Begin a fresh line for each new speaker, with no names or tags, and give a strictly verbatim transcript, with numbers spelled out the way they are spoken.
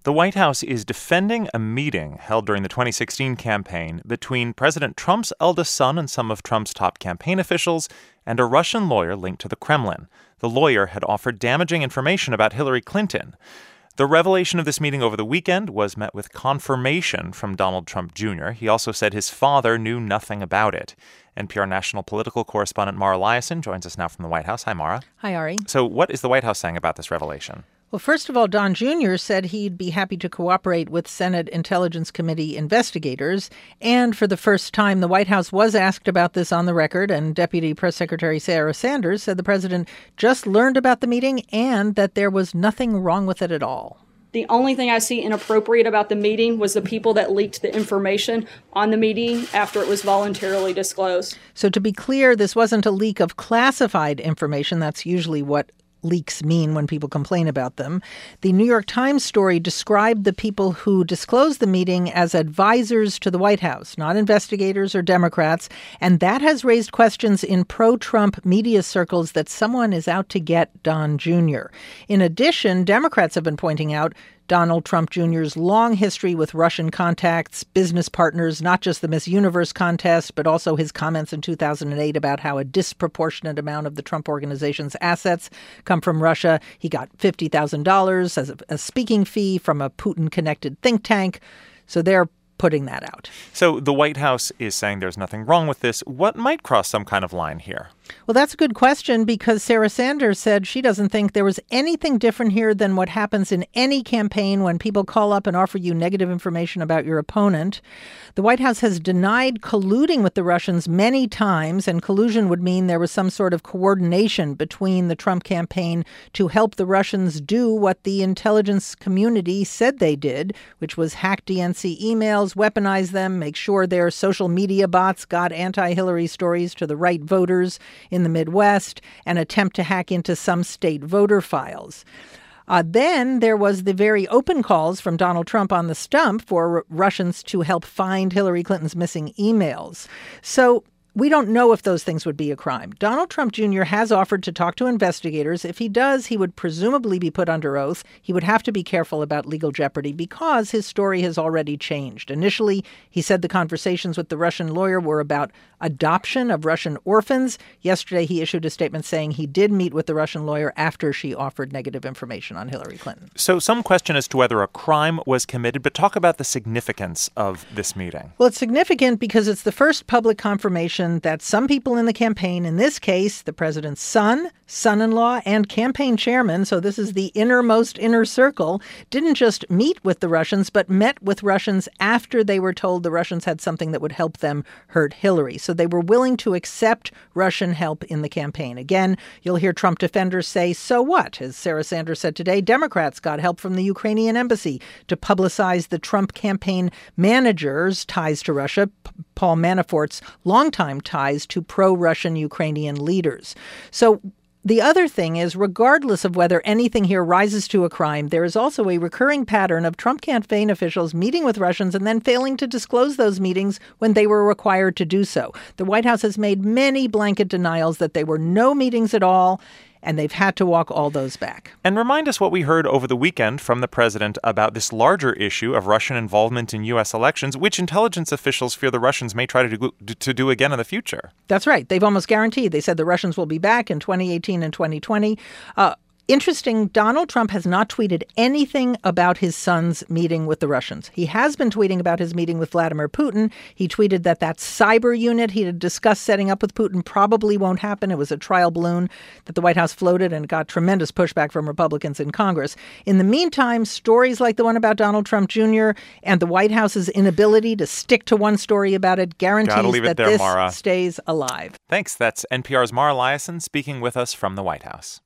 The White House is defending a meeting held during the twenty sixteen campaign between President Trump's eldest son and some of Trump's top campaign officials and a Russian lawyer linked to the Kremlin. The lawyer had offered damaging information about Hillary Clinton. The revelation of this meeting over the weekend was met with confirmation from Donald Trump Junior He also said his father knew nothing about it. N P R national political correspondent Mara Liasson joins us now from the White House. Hi, Mara.
Hi, Ari.
So what is the White House saying about this revelation?
Well, first of all, Don Junior said he'd be happy to cooperate with Senate Intelligence Committee investigators. And for the first time, the White House was asked about this on the record, and Deputy Press Secretary Sarah Sanders said the president just learned about the meeting and that there was nothing wrong with it at all.
The only thing I see inappropriate about the meeting was the people that leaked the information on the meeting after it was voluntarily disclosed.
So to be clear, this wasn't a leak of classified information. That's usually what leaks mean when people complain about them. The New York Times story described the people who disclosed the meeting as advisors to the White House, not investigators or Democrats. And that has raised questions in pro-Trump media circles that someone is out to get Don Junior In addition, Democrats have been pointing out Donald Trump Junior's long history with Russian contacts, business partners, not just the Miss Universe contest, but also his comments in two thousand eight about how a disproportionate amount of the Trump Organization's assets come from Russia. He got fifty thousand dollars as a, a speaking fee from a Putin-connected think tank. So they're putting that out.
So the White House is saying there's nothing wrong with this. What might cross some kind of line here?
Well, that's a good question because Sarah Sanders said she doesn't think there was anything different here than what happens in any campaign when people call up and offer you negative information about your opponent. The White House has denied colluding with the Russians many times, and collusion would mean there was some sort of coordination between the Trump campaign to help the Russians do what the intelligence community said they did, which was hack D N C emails, weaponize them, make sure their social media bots got anti-Hillary stories to the right voters in the Midwest, and attempt to hack into some state voter files. Uh, then there was the very open calls from Donald Trump on the stump for R- Russians to help find Hillary Clinton's missing emails. So we don't know if those things would be a crime. Donald Trump Junior has offered to talk to investigators. If he does, he would presumably be put under oath. He would have to be careful about legal jeopardy because his story has already changed. Initially, he said the conversations with the Russian lawyer were about adoption of Russian orphans. Yesterday, he issued a statement saying he did meet with the Russian lawyer after she offered negative information on Hillary Clinton.
So some question as to whether a crime was committed, but talk about the significance of this meeting.
Well, it's significant because it's the first public confirmation that some people in the campaign, in this case, the president's son, son-in-law, and campaign chairman, so this is the innermost inner circle, didn't just meet with the Russians, but met with Russians after they were told the Russians had something that would help them hurt Hillary. So they were willing to accept Russian help in the campaign. Again, you'll hear Trump defenders say, so what? As Sarah Sanders said today, Democrats got help from the Ukrainian embassy to publicize the Trump campaign manager's ties to Russia, P- Paul Manafort's longtime ties to pro-Russian Ukrainian leaders. So the other thing is, regardless of whether anything here rises to a crime, there is also a recurring pattern of Trump campaign officials meeting with Russians and then failing to disclose those meetings when they were required to do so. The White House has made many blanket denials that there were no meetings at all, and they've had to walk all those back.
And remind us what we heard over the weekend from the president about this larger issue of Russian involvement in U S elections, which intelligence officials fear the Russians may try to do, to do again in the future.
That's right. They've almost guaranteed. They said the Russians will be back in twenty eighteen and twenty twenty. Uh, Interesting, Donald Trump has not tweeted anything about his son's meeting with the Russians. He has been tweeting about his meeting with Vladimir Putin. He tweeted that that cyber unit he had discussed setting up with Putin probably won't happen. It was a trial balloon that the White House floated and got tremendous pushback from Republicans in Congress. In the meantime, stories like the one about Donald Trump Junior and the White House's inability to stick to one story about it guarantees that
there,
this
Mara.
stays alive.
Thanks. That's N P R's Mara Liasson speaking with us from the White House.